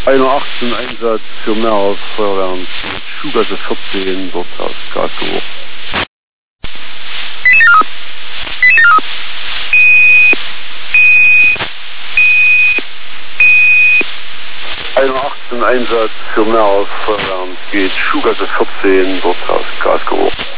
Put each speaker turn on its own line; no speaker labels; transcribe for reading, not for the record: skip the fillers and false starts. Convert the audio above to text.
18 Einsatz für mehr als Feuerwehren. Schuhgasse 14, dort aus Karlsruhe. Einsatz für mehr als Feuerwehren geht Schuhgasse 14, dort aus Karlsruhe.